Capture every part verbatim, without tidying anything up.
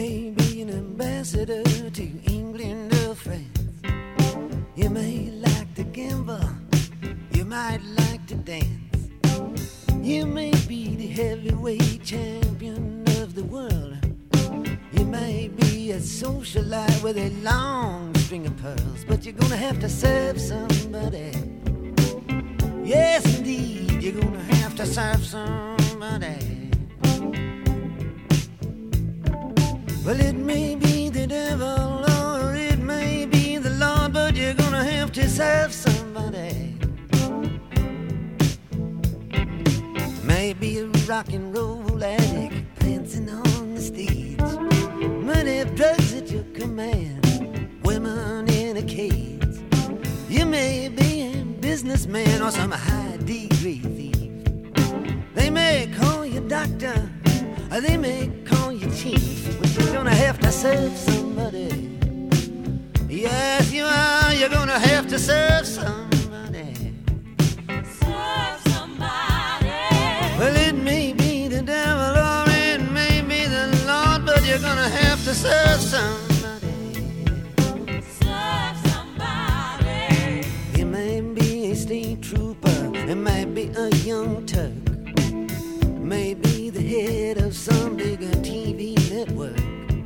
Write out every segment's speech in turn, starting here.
may be an ambassador to England or France. You may like to gamble, you might like to dance. You may be the heavyweight champion of the world. You may be a socialite with a long string of pearls, but you're gonna have to serve somebody. Yes, indeed, you're gonna have to serve somebody. Well, it may be the devil or it may be the Lord, but you're gonna have to serve somebody. Maybe a rock and roll addict prancing on the stage, money of drugs at your command, women in a cage. You may be a businessman or some high degree thief. They may call you doctor, or they may call you chief, but you're gonna have to serve somebody. Yes, you are, you're gonna have to serve somebody. Serve somebody. Well, it may be the devil or it may be the Lord, but you're gonna have to serve somebody. Serve somebody. You may be a state trooper, it might be a young Turk, maybe the head of some bigger T V network.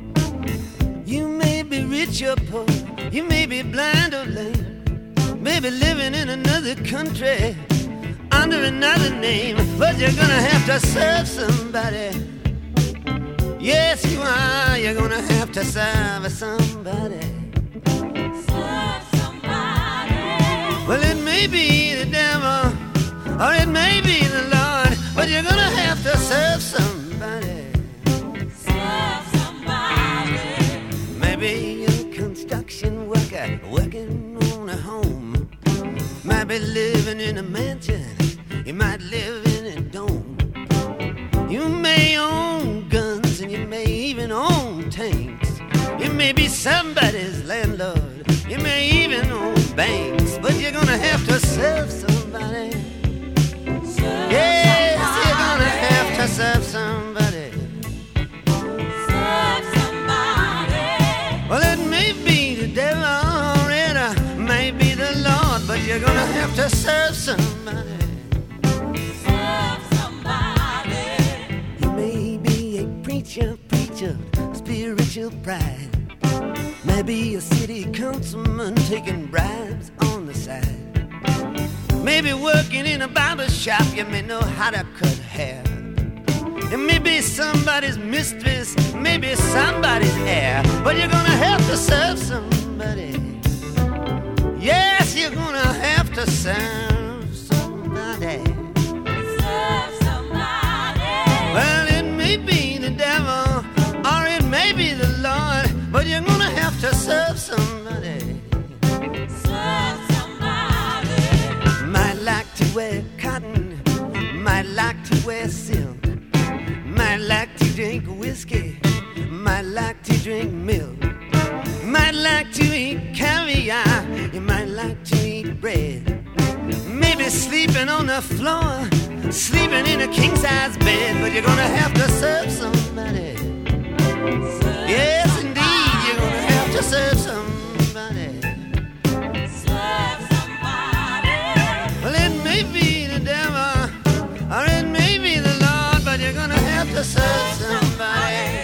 You may be rich or poor, you may be blind or lame, maybe living in another country under another name, but you're gonna have to serve somebody. Yes, you are, you're gonna have to serve somebody. Serve somebody. Well, it may be the devil or it may be the Lord, but you're gonna have to serve somebody. Serve somebody. Maybe you're a construction worker working on a home. Might be living in a mansion, you might live in a dome. You may own guns and you may even own tanks. You may be somebody's landlord, you may even own banks, but you're gonna have to serve somebody. Serve Yes, somebody. you're gonna have to serve somebody. Serve somebody. Well, it may be the devil or it uh, may be the Lord, but you're gonna have to serve somebody. Serve somebody. You may be a preacher, preacher, spiritual pride. Maybe a city councilman taking bribes on the side. Maybe working in a barber shop, you may know how to cut hair. It may be somebody's mistress, maybe somebody's heir, but you're gonna have to serve somebody. Yes, you're gonna have to serve somebody. Serve somebody. Well, it may be the devil or it may be the Lord, but you're gonna have to serve somebody. Serve somebody. Might like to wear cotton, might like to wear silk, might like to drink whiskey, might like to drink milk, might like to eat caviar, you might like to eat bread. Maybe sleeping on the floor, sleeping in a king-size bed, but you're gonna have to serve somebody. Yes, indeed, you're gonna have to serve somebody. Serve somebody. Well, it may be the devil or it may be the Lord, but you're gonna have to serve somebody.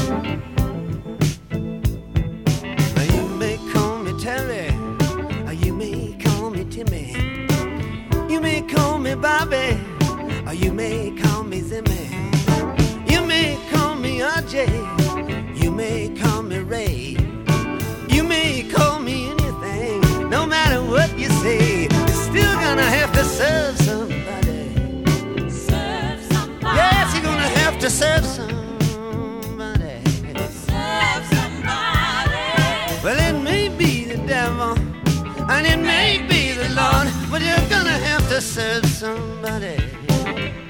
Now, you may call me Terry, or you may call me Timmy. You may call me Bobby, or you may call me Zimmy. You may call me R J, you may call me Ray. You may call me anything, no matter what you say, you're still gonna have to serve somebody. Serve somebody. Yes, you're gonna have to serve somebody. Serve somebody. Well, it may be the devil and it may be the Lord, but you're gonna have to serve somebody.